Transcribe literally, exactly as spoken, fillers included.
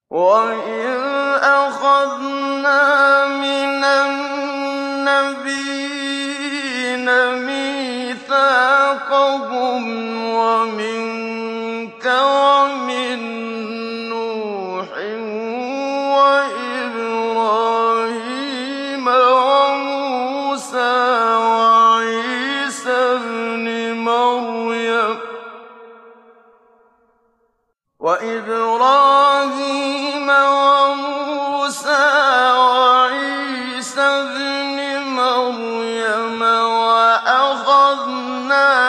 وَإِذْ أَخَذْنَا مِنَ النَّبِيِّينَ مِيثَاقَهُمْ وَمِنكَ وَمِن نُّوحٍ وَإِبْرَاهِيمَ وَمُوسَىٰ وَعِيسَى ابْنِ مَرْيَمَ وَأَخَذْنَا